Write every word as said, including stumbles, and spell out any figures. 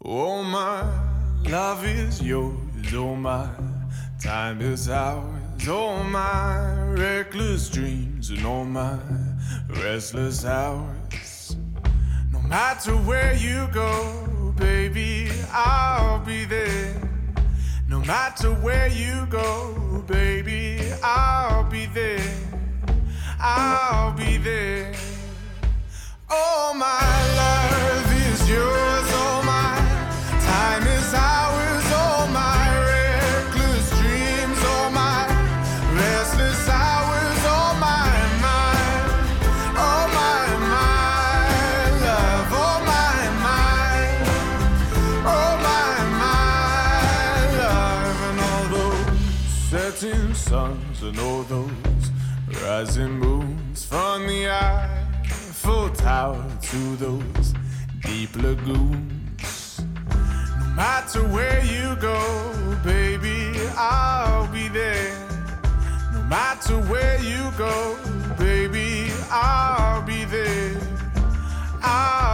Oh, my love is yours, oh, my time is ours, oh, my reckless dreams and all my restless hours. No matter where you go, baby, I'll be there. No matter where you go, baby, I'll be there. I'll be there. Oh, my love is yours, oh, my time is ours, oh, my reckless dreams, oh, my restless hours, oh, my, my, oh, my, my love, oh, my, my, oh, my, my love. And all those setting suns and all those rising moons from the Eiffel Tower to those deep lagoons. No matter where you go, baby, I'll be there. No matter where you go, baby, I'll be there. I'll